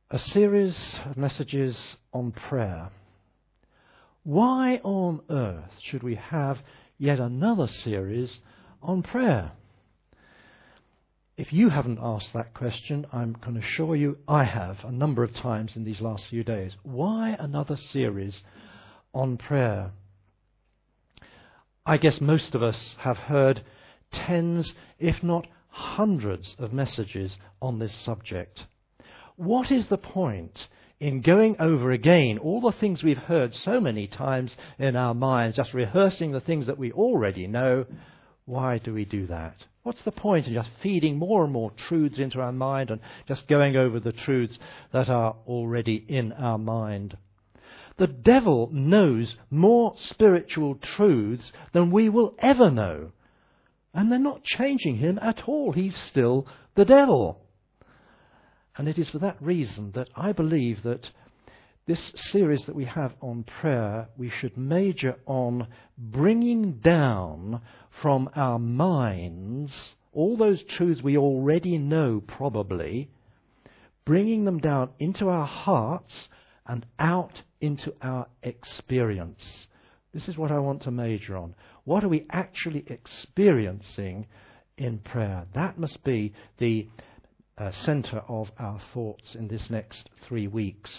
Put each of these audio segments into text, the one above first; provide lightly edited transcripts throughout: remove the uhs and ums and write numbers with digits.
a series of messages on prayer. Why on earth should we have yet another series on prayer? If you haven't asked that question, I can assure you I have a number of times in these last few days. Why another series on prayer? I guess most of us have heard tens, if not hundreds, of messages on this subject. What is the point in going over again all the things we've heard so many times in our minds, just rehearsing the things that we already know? Why do we do that? What's the point in just feeding more and more truths into our mind and just going over the truths that are already in our mind? The devil knows more spiritual truths than we will ever know. And they're not changing him at all. He's still the devil. And it is for that reason that I believe that this series that we have on prayer, we should major on bringing down from our minds all those truths we already know probably, bringing them down into our hearts and out into our experience. This is what I want to major on. What are we actually experiencing in prayer? That must be the centre of our thoughts in this next 3 weeks.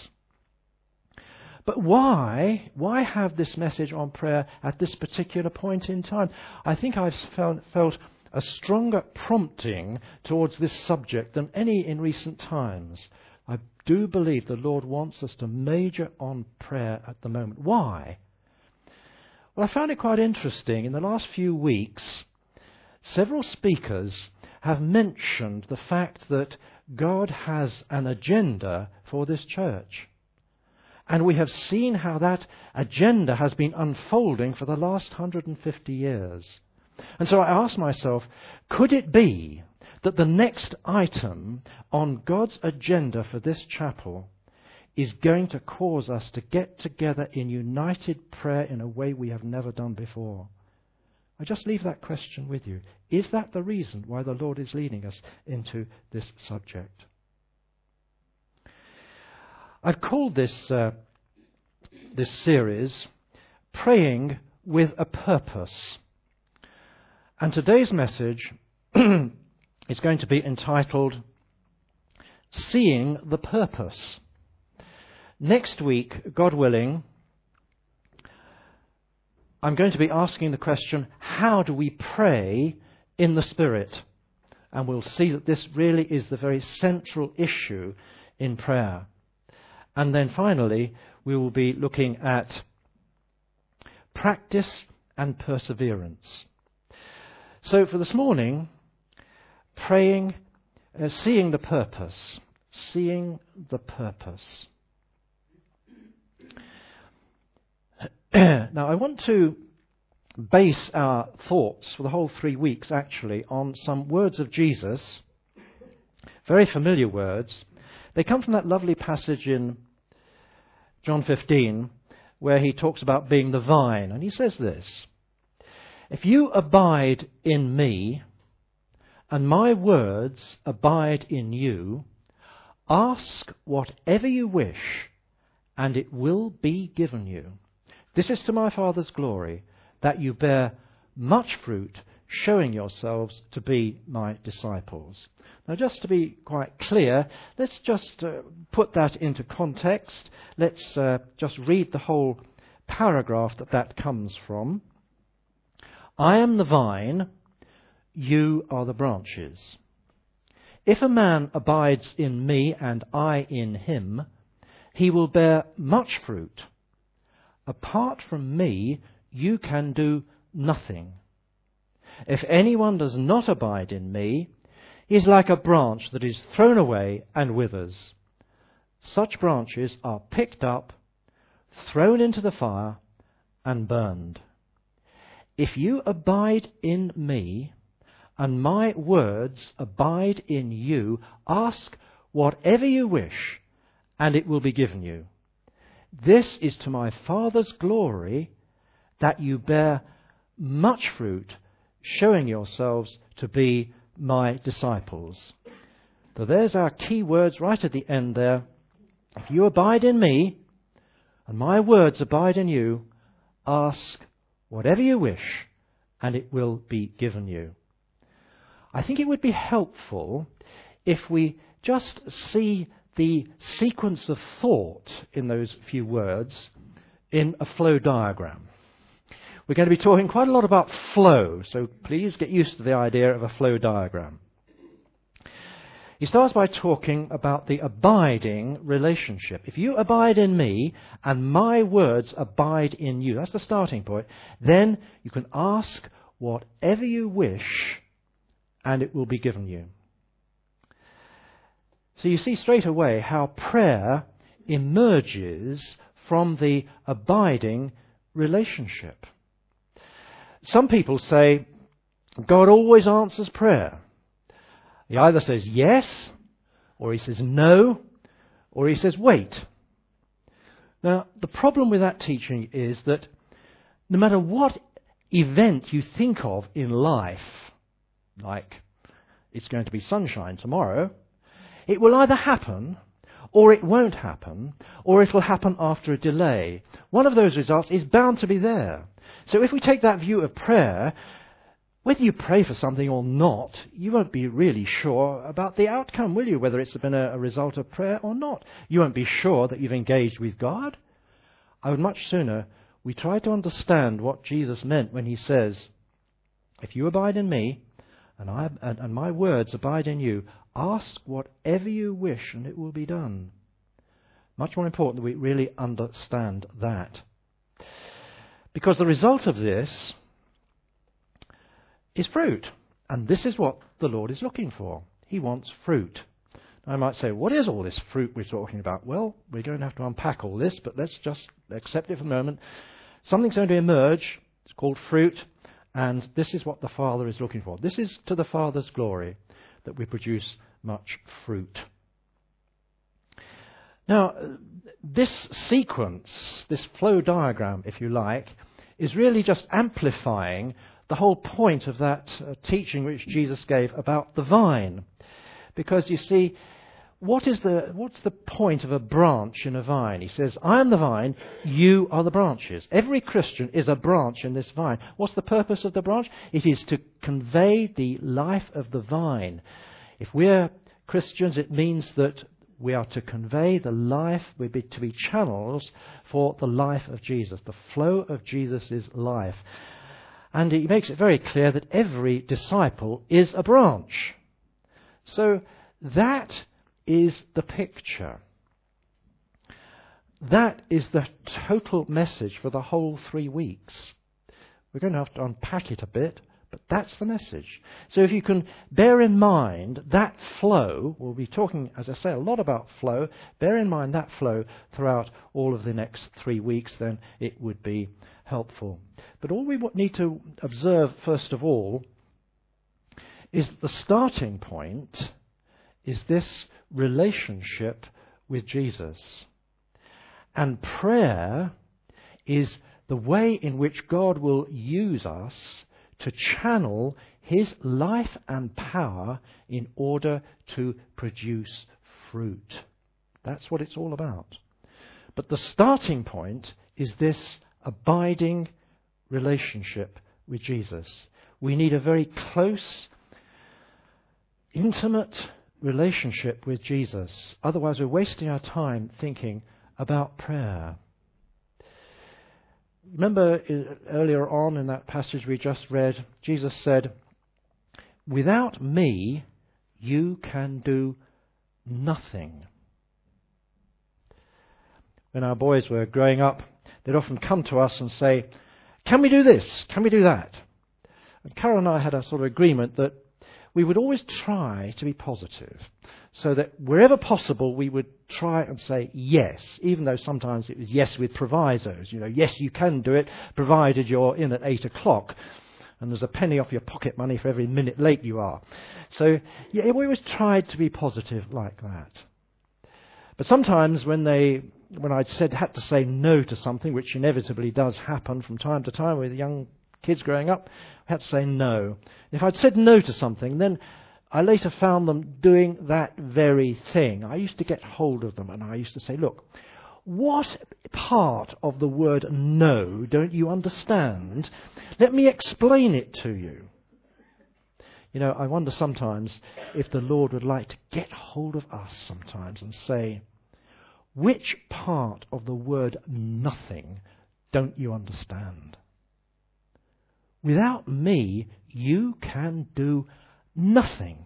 But why have this message on prayer at this particular point in time? I think I've felt a stronger prompting towards this subject than any in recent times. I do believe the Lord wants us to major on prayer at the moment. Why? Well, I found it quite interesting. In the last few weeks, several speakers have mentioned the fact that God has an agenda for this church. And we have seen how that agenda has been unfolding for the last 150 years. And so I asked myself, could it be that the next item on God's agenda for this chapel is going to cause us to get together in united prayer in a way we have never done before? I just leave that question with you. Is that the reason why the Lord is leading us into this subject? I've called this series Praying with a Purpose. And today's message is going to be entitled Seeing the Purpose. Next week, God willing, I'm going to be asking the question, how do we pray in the Spirit? And we'll see that this really is the very central issue in prayer. And then finally, we will be looking at practice and perseverance. So for this morning, praying, seeing the purpose. Seeing the purpose. Now, I want to base our thoughts for the whole 3 weeks, actually, on some words of Jesus, very familiar words. They come from that lovely passage in John 15, where he talks about being the vine. And he says this, "If you abide in me, and my words abide in you, ask whatever you wish, and it will be given you. This is to my Father's glory, that you bear much fruit, showing yourselves to be my disciples." Now, just to be quite clear, let's just put that into context. Let's just read the whole paragraph that comes from. "I am the vine, you are the branches. If a man abides in me and I in him, he will bear much fruit. Apart from me, you can do nothing. If anyone does not abide in me, he is like a branch that is thrown away and withers. Such branches are picked up, thrown into the fire, and burned. If you abide in me, and my words abide in you, ask whatever you wish, and it will be given you. This is to my Father's glory, that you bear much fruit, showing yourselves to be my disciples." So there's our key words right at the end there. If you abide in me, and my words abide in you, ask whatever you wish, and it will be given you. I think it would be helpful if we just see the sequence of thought in those few words in a flow diagram. We're going to be talking quite a lot about flow, so please get used to the idea of a flow diagram. He starts by talking about the abiding relationship. If you abide in me and my words abide in you, that's the starting point, then you can ask whatever you wish and it will be given you. So you see straight away how prayer emerges from the abiding relationship. Some people say God always answers prayer. He either says yes, or he says no, or he says wait. Now, the problem with that teaching is that no matter what event you think of in life, like it's going to be sunshine tomorrow, it will either happen, or it won't happen, or it will happen after a delay. One of those results is bound to be there. So if we take that view of prayer, whether you pray for something or not, you won't be really sure about the outcome, will you? Whether it's been a result of prayer or not. You won't be sure that you've engaged with God. I would much sooner we try to understand what Jesus meant when he says, if you abide in me and my words abide in you, ask whatever you wish and it will be done. Much more important that we really understand that. Because the result of this is fruit. And this is what the Lord is looking for. He wants fruit. I might say, what is all this fruit we're talking about? Well, we're going to have to unpack all this, but let's just accept it for a moment. Something's going to emerge. It's called fruit. And this is what the Father is looking for. This is to the Father's glory that we produce much fruit. Now, this sequence, this flow diagram, if you like, is really just amplifying the whole point of that teaching which Jesus gave about the vine. Because you see, what's the point of a branch in a vine? He says, I am the vine, you are the branches. Every Christian is a branch in this vine. What's the purpose of the branch? It is to convey the life of the vine. If we're Christians, it means that we are to convey the life, we're to be channels for the life of Jesus. The flow of Jesus' life. And he makes it very clear that every disciple is a branch. So that is the picture. That is the total message for the whole 3 weeks. We're going to have to unpack it a bit, but that's the message. So if you can bear in mind that flow, we'll be talking, as I say, a lot about flow. Bear in mind that flow throughout all of the next 3 weeks, then it would be helpful. But all we need to observe, first of all, is that the starting point is this relationship with Jesus. And prayer is the way in which God will use us to channel his life and power in order to produce fruit. That's what it's all about. But the starting point is this abiding relationship with Jesus. We need a very close, intimate relationship with Jesus. Otherwise, we're wasting our time thinking about prayer. Remember earlier on in that passage we just read, Jesus said, without me, you can do nothing. When our boys were growing up, they'd often come to us and say, can we do this? Can we do that? And Carol and I had a sort of agreement that we would always try to be positive, so that wherever possible we would try and say yes, even though sometimes it was yes with provisos. You know, yes, you can do it, provided you're in at 8 o'clock and there's a penny off your pocket money for every minute late you are. So yeah, we always tried to be positive like that. But sometimes when I'd had to say no to something, which inevitably does happen from time to time with young kids growing up, I had to say no. If I'd said no to something, then I later found them doing that very thing. I used to get hold of them and I used to say, look, what part of the word no don't you understand? Let me explain it to you. You know, I wonder sometimes if the Lord would like to get hold of us sometimes and say, which part of the word nothing don't you understand? Without me, you can do nothing.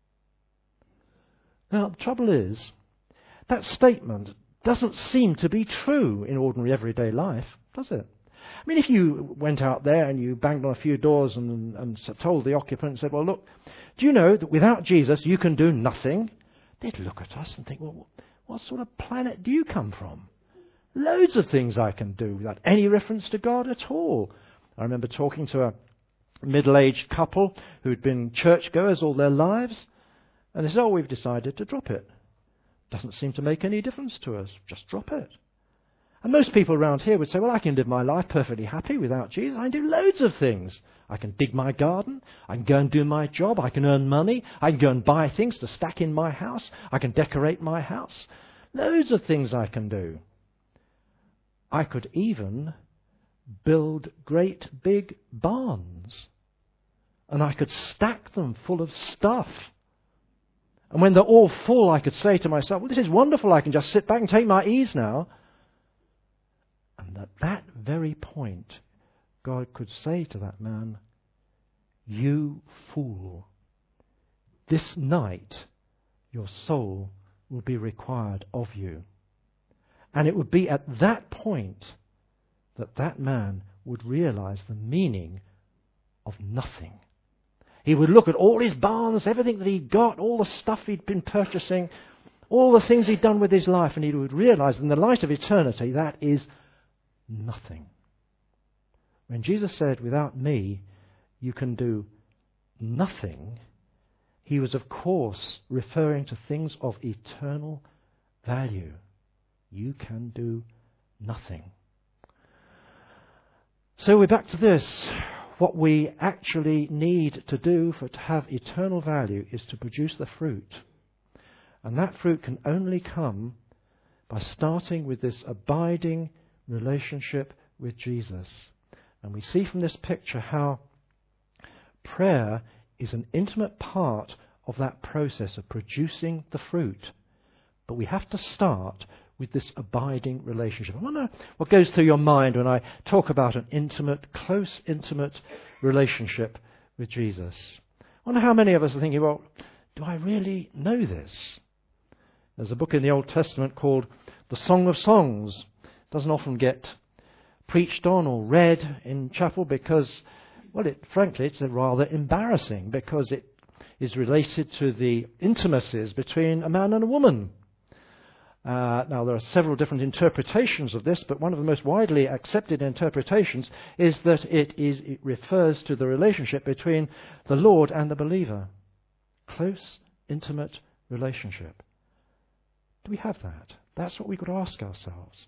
Now, the trouble is, that statement doesn't seem to be true in ordinary everyday life, does it? I mean, if you went out there and you banged on a few doors and told the occupant and said, well, look, do you know that without Jesus you can do nothing? They'd look at us and think, well, what sort of planet do you come from? Loads of things I can do without any reference to God at all. I remember talking to a middle-aged couple who'd been churchgoers all their lives, and they said, oh, we've decided to drop it. Doesn't seem to make any difference to us. Just drop it. And most people around here would say, well, I can live my life perfectly happy without Jesus. I can do loads of things. I can dig my garden. I can go and do my job. I can earn money. I can go and buy things to stack in my house. I can decorate my house. Loads of things I can do. I could even build great big barns. And I could stack them full of stuff. And when they're all full, I could say to myself, well, this is wonderful. I can just sit back and take my ease now. And at that very point, God could say to that man, you fool, this night your soul will be required of you. And it would be at that point that that man would realize the meaning of nothing. He would look at all his barns, everything that he'd got, all the stuff he'd been purchasing, all the things he'd done with his life, and he would realize in the light of eternity that is nothing. When Jesus said, without me, you can do nothing, he was, of course, referring to things of eternal value. You can do nothing. So we're back to this. What we actually need to do to have eternal value is to produce the fruit. And that fruit can only come by starting with this abiding relationship with Jesus. And we see from this picture how prayer is an intimate part of that process of producing the fruit. But we have to start with this abiding relationship. I wonder what goes through your mind when I talk about an intimate, close, intimate relationship with Jesus. I wonder how many of us are thinking, well, do I really know this? There's a book in the Old Testament called The Song of Songs. It doesn't often get preached on or read in chapel because, well, frankly, it's rather embarrassing because it is related to the intimacies between a man and a woman. Now, there are several different interpretations of this, but one of the most widely accepted interpretations is that it refers to the relationship between the Lord and the believer. Close, intimate relationship. Do we have that? That's what we've got to ask ourselves.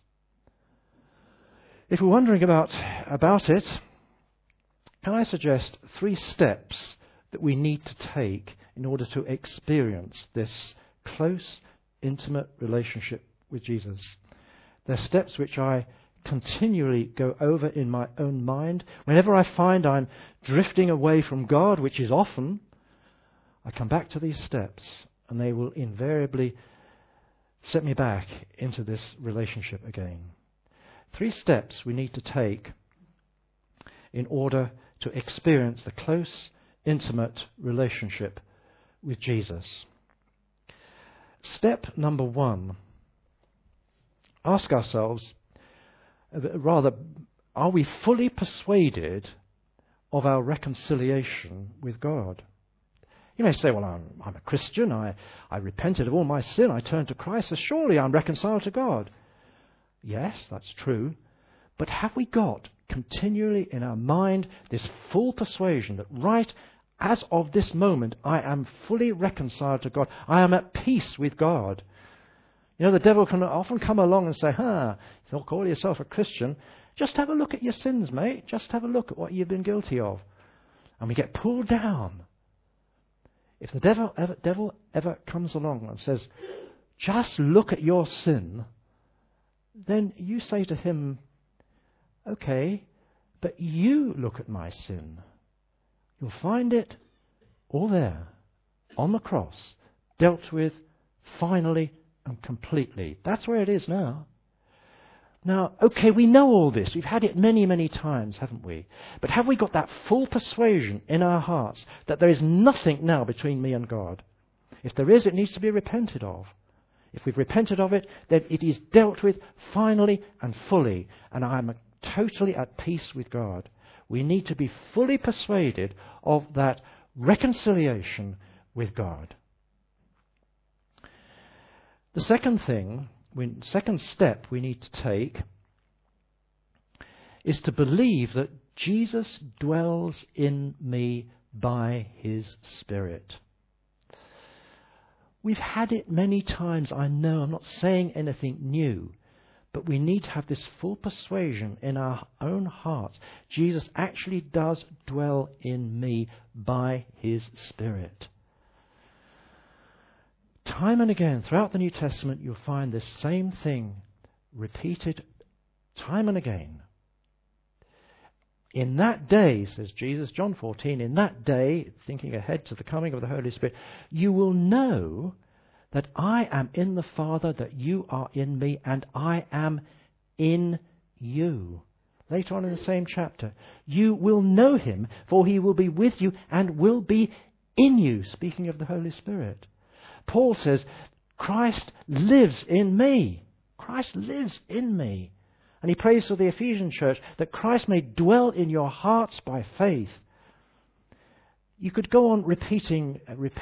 If we're wondering about it, can I suggest 3 steps that we need to take in order to experience this close, intimate relationship with Jesus? They're steps which I continually go over in my own mind. Whenever I find I'm drifting away from God, which is often, I come back to these steps and they will invariably set me back into this relationship again. 3 steps we need to take in order to experience the close, intimate relationship with Jesus. Step number 1, ask ourselves, rather, are we fully persuaded of our reconciliation with God? You may say, well, I'm a Christian, I repented of all my sin, I turned to Christ, so surely I'm reconciled to God. Yes, that's true, but have we got continually in our mind this full persuasion that right as of this moment, I am fully reconciled to God. I am at peace with God. You know, the devil can often come along and say, if you call yourself a Christian, just have a look at your sins, mate. Just have a look at what you've been guilty of. And we get pulled down. If the devil ever comes along and says, just look at your sin, then you say to him, okay, but you look at my sin. You'll find it all there, on the cross, dealt with finally and completely. That's where it is now. Now, okay, we know all this. We've had it many, many times, haven't we? But have we got that full persuasion in our hearts that there is nothing now between me and God? If there is, it needs to be repented of. If we've repented of it, then it is dealt with finally and fully, and I'm totally at peace with God. We need to be fully persuaded of that reconciliation with God. The second step we need to take is to believe that Jesus dwells in me by his Spirit. We've had it many times, I know, I'm not saying anything new, but we need to have this full persuasion in our own hearts. Jesus actually does dwell in me by his Spirit. Time and again, throughout the New Testament, you'll find this same thing repeated time and again. In that day, says Jesus, John 14, in that day, thinking ahead to the coming of the Holy Spirit, you will know that I am in the Father, that you are in me, and I am in you. Later on in the same chapter, you will know him, for he will be with you and will be in you, speaking of the Holy Spirit. Paul says, Christ lives in me. Christ lives in me. And he prays for the Ephesian church that Christ may dwell in your hearts by faith. You could go on repeating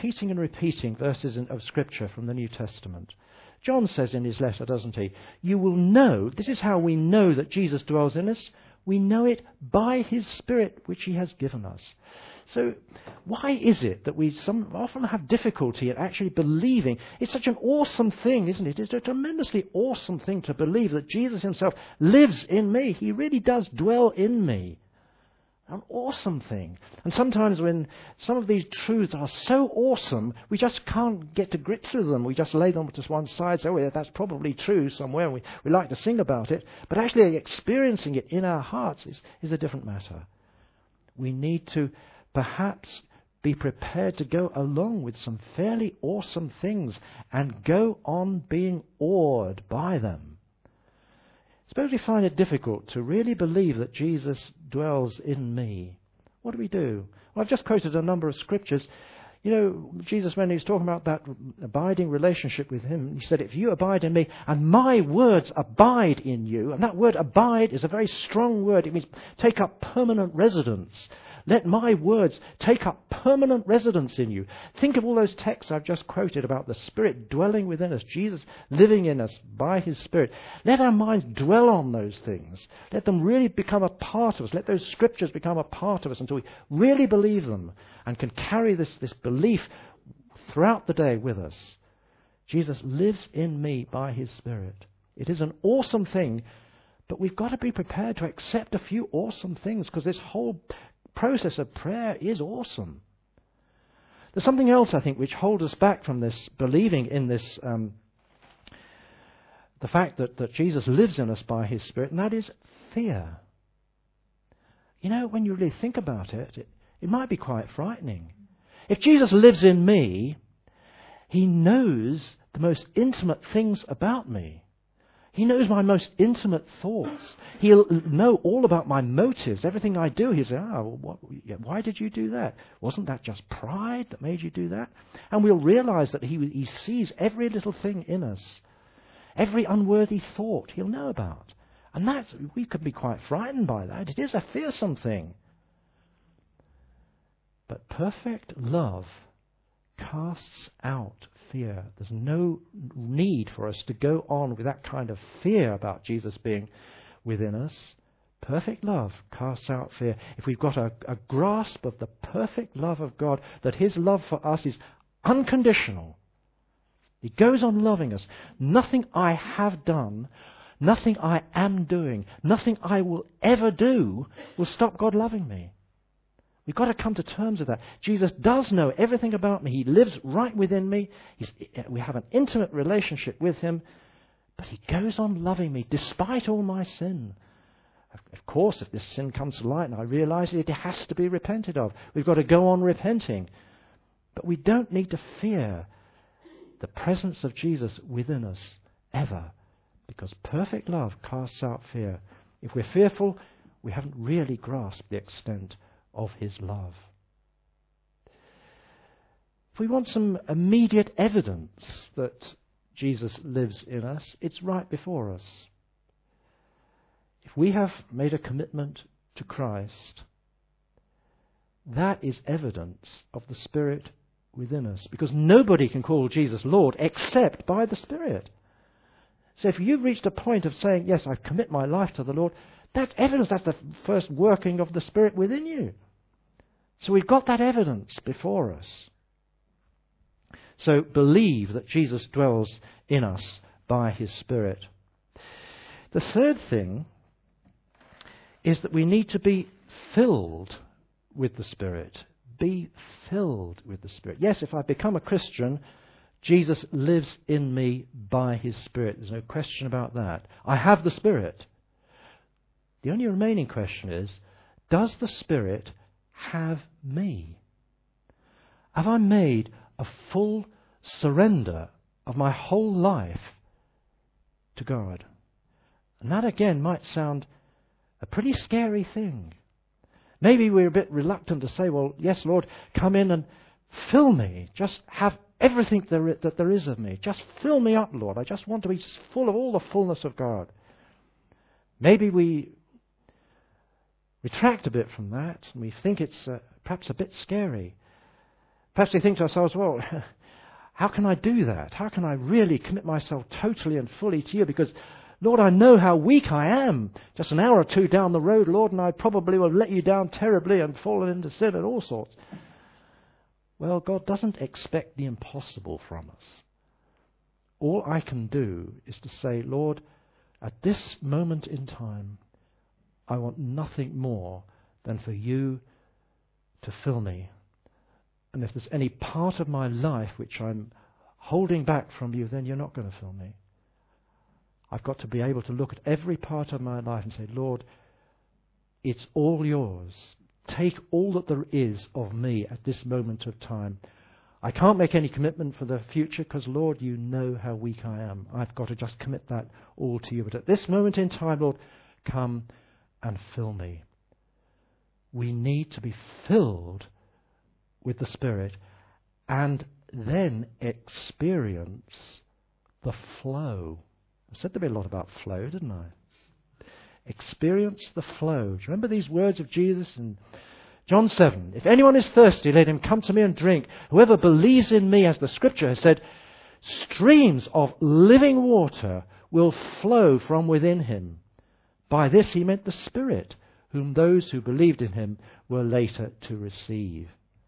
verses of Scripture from the New Testament. John says in his letter, doesn't he? You will know, this is how we know that Jesus dwells in us. We know it by his Spirit which he has given us. So why is it that we often have difficulty in actually believing? It's such an awesome thing, isn't it? It's a tremendously awesome thing to believe that Jesus himself lives in me. He really does dwell in me. An awesome thing. And sometimes when some of these truths are so awesome, we just can't get to grips with them. We just lay them to one side, say, oh, yeah, that's probably true somewhere. We like to sing about it. But actually experiencing it in our hearts is a different matter. We need to perhaps be prepared to go along with some fairly awesome things and go on being awed by them. Suppose we find it difficult to really believe that Jesus dwells in me. What do? Well, I've just quoted a number of scriptures. You know, Jesus, when he was talking about that abiding relationship with him, he said, if you abide in me and my words abide in you, and that word abide is a very strong word. It means take up permanent residence. Let my words take up permanent residence in you. Think of all those texts I've just quoted about the Spirit dwelling within us, Jesus living in us by his Spirit. Let our minds dwell on those things. Let them really become a part of us. Let those scriptures become a part of us until we really believe them and can carry this belief throughout the day with us. Jesus lives in me by his Spirit. It is an awesome thing, but we've got to be prepared to accept a few awesome things because this whole process of prayer is awesome. There's something else, I think, which holds us back from this believing in this, the fact that Jesus lives in us by his Spirit, and that is fear. You know, when you really think about it, it might be quite frightening. If Jesus lives in me, he knows the most intimate things about me. He knows my most intimate thoughts. He'll know all about my motives, everything I do. He'll say, why did you do that? Wasn't that just pride that made you do that? And we'll realize that he sees every little thing in us. Every unworthy thought he'll know about. And we could be quite frightened by that. It is a fearsome thing. But perfect love casts out fear. There's no need for us to go on with that kind of fear about Jesus being within us. Perfect love casts out fear. If we've got a grasp of the perfect love of God, that his love for us is unconditional. He goes on loving us. Nothing I have done, nothing I am doing, nothing I will ever do will stop God loving me. We've got to come to terms with that. Jesus does know everything about me. He lives right within me. We have an intimate relationship with him. But he goes on loving me despite all my sin. Of course, if this sin comes to light and I realize it, it has to be repented of. We've got to go on repenting. But we don't need to fear the presence of Jesus within us ever, because perfect love casts out fear. If we're fearful, we haven't really grasped the extent of his love. If we want some immediate evidence that Jesus lives in us, it's right before us. If we have made a commitment to Christ, that is evidence of the Spirit within us, because nobody can call Jesus Lord except by the Spirit. So if you've reached a point of saying, yes, I commit my life to the Lord, that's evidence. That's the first working of the Spirit within you. So we've got that evidence before us. So believe that Jesus dwells in us by his Spirit. The third thing is that we need to be filled with the Spirit. Be filled with the Spirit. Yes, if I become a Christian, Jesus lives in me by his Spirit. There's no question about that. I have the Spirit. The only remaining question is, does the Spirit have me? Have I made a full surrender of my whole life to God? And that again might sound a pretty scary thing. Maybe we're a bit reluctant to say, well, yes, Lord, come in and fill me. Just have everything that there is of me. Just fill me up, Lord. I just want to be just full of all the fullness of God. Maybe we retract a bit from that, and we think it's perhaps a bit scary. Perhaps we think to ourselves, well, how can I do that? How can I really commit myself totally and fully to you? Because, Lord, I know how weak I am. Just an hour or two down the road, Lord, and I probably will let you down terribly and fallen into sin and all sorts. Well, God doesn't expect the impossible from us. All I can do is to say, Lord, at this moment in time, I want nothing more than for you to fill me. And if there's any part of my life which I'm holding back from you, then you're not going to fill me. I've got to be able to look at every part of my life and say, Lord, it's all yours. Take all that there is of me at this moment of time. I can't make any commitment for the future because, Lord, you know how weak I am. I've got to just commit that all to you. But at this moment in time, Lord, come and fill me. We need to be filled with the Spirit and then experience the flow. I said there'd be a lot about flow, didn't I? Experience the flow. Do you remember these words of Jesus in John 7? If anyone is thirsty, let him come to me and drink. Whoever believes in me, as the scripture has said, streams of living water will flow from within him. By this he meant the Spirit, whom those who believed in him were later to receive.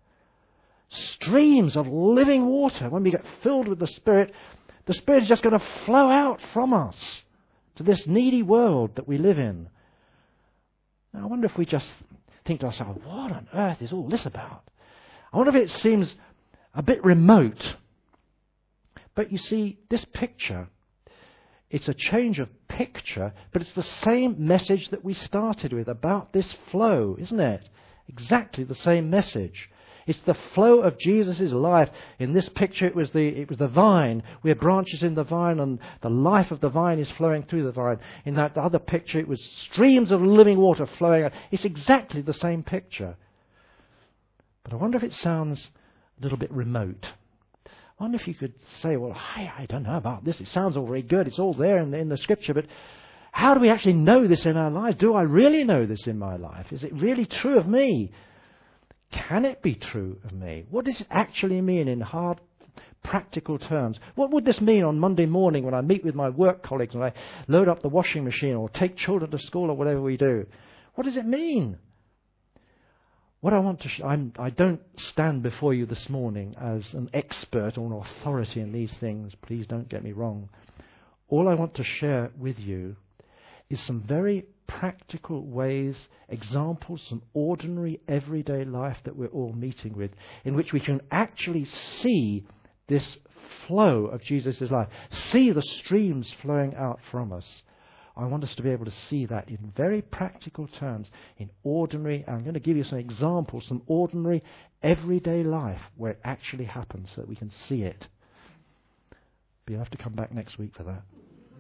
Streams of living water. When we get filled with the Spirit is just going to flow out from us to this needy world that we live in. Now, I wonder if we just think to ourselves, what on earth is all this about? I wonder if it seems a bit remote. But you see, this picture, it's a change of picture, but it's the same message that we started with about this flow, isn't it? Exactly the same message. It's the flow of Jesus' life. In this picture, it was the vine. We are branches in the vine, and the life of the vine is flowing through the vine. In that other picture, it was streams of living water flowing out. It's exactly the same picture. But I wonder if it sounds a little bit remote. I wonder if you could say, well, I don't know about this. It sounds all very good. It's all there in the scripture, but how do we actually know this in our lives? Do I really know this in my life? Is it really true of me? Can it be true of me? What does it actually mean in hard, practical terms? What would this mean on Monday morning when I meet with my work colleagues and I load up the washing machine or take children to school or whatever we do? What does it mean? What I want to I don't stand before you this morning as an expert or an authority in these things. Please don't get me wrong. All I want to share with you is some very practical ways, examples, some ordinary everyday life that we're all meeting with, in which we can actually see this flow of Jesus' life, see the streams flowing out from us. I want us to be able to see that in very practical terms, in ordinary, I'm going to give you some examples, some ordinary everyday life where it actually happens so that we can see it. But you'll have to come back next week for that.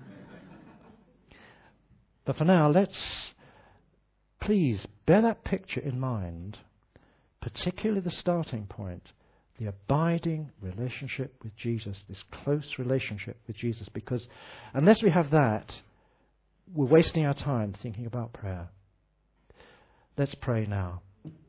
But for now, let's please bear that picture in mind, particularly the starting point, the abiding relationship with Jesus, this close relationship with Jesus, because unless we have that, we're wasting our time thinking about prayer. Let's pray now.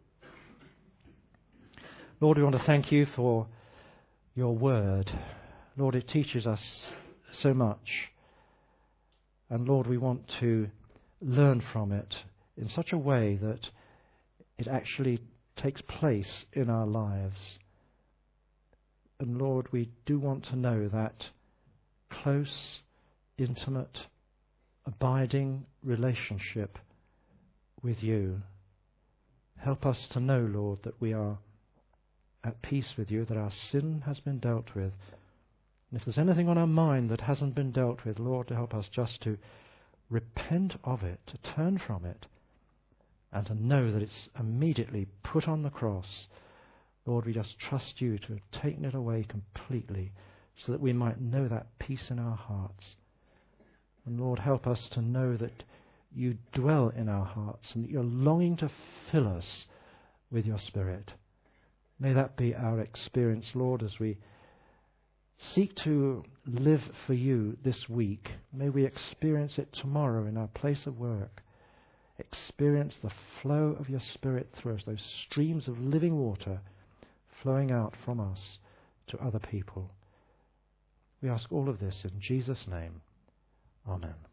Lord, we want to thank you for your word. Lord, it teaches us so much. And Lord, we want to learn from it in such a way that it actually takes place in our lives. And Lord, we do want to know that close, intimate, abiding relationship with you. Help us to know, Lord, that we are at peace with you, that our sin has been dealt with. And if there's anything on our mind that hasn't been dealt with, Lord, to help us just to repent of it, to turn from it, and to know that it's immediately put on the cross. Lord, we just trust you to have taken it away completely so that we might know that peace in our hearts. And Lord, help us to know that you dwell in our hearts and that you're longing to fill us with your Spirit. May that be our experience, Lord, as we seek to live for you this week. May we experience it tomorrow in our place of work. Experience the flow of your Spirit through us, those streams of living water flowing out from us to other people. We ask all of this in Jesus' name. Amen.